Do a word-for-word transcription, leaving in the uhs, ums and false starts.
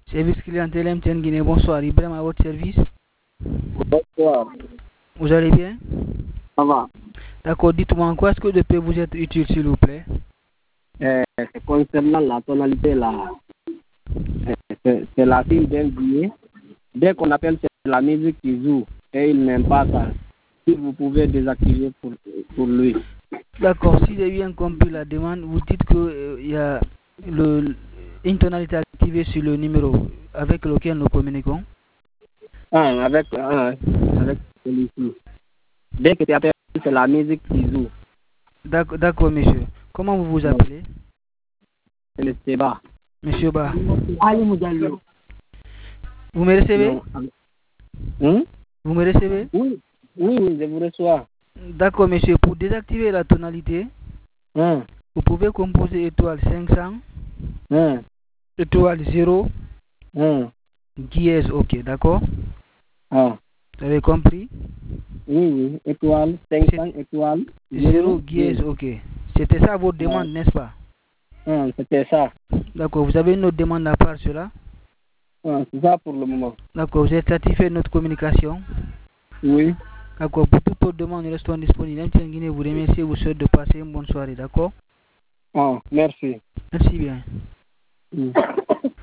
Service clientèle M T N Guinée, bonsoir. Ibrahim à votre service. Bonsoir. Vous allez bien? Ça va. D'accord, dites-moi en quoi est-ce que je peux vous être utile, s'il vous plaît? Euh, c'est concernant la tonalité là. Euh, c'est, c'est la fille d'un billet. Dès qu'on appelle, c'est la musique qui joue. Et il n'aime pas ça. Si vous pouvez désactiver pour, pour lui. D'accord, si j'ai bien compris la demande, vous dites qu'il euh, y a le, une tonalité activée sur le numéro avec lequel nous communiquons. Ah, avec, ah, avec celui-ci. Dès que tu appelles, c'est la musique qui joue. D'accord, d'accord, monsieur. Comment vous vous appelez? C'est le Seba. Monsieur Ba. Ali Moudiallo. Vous me recevez? Hum? Vous me recevez? Oui, oui, oui, je vous reçois. D'accord, monsieur. Pour désactiver la tonalité, Hum? vous pouvez composer étoile cinq cents, Hum? étoile zéro, Hum? dièse, ok, d'accord? Ah. Vous avez compris? Oui, oui, étoile, cinq cents étoiles. zéro, dièse, ok. C'était ça votre demande, Ah. n'est-ce pas? Hum, c'était ça. D'accord, vous avez une autre demande à part cela? Ah, c'est ça pour le moment. D'accord, vous êtes satisfait de notre communication? Oui. D'accord, pour toute autre demande, nous restons disponibles. M T N Guinée vous remercie et vous souhaite de passer une bonne soirée, d'accord? Ah, merci. Merci bien. Mm.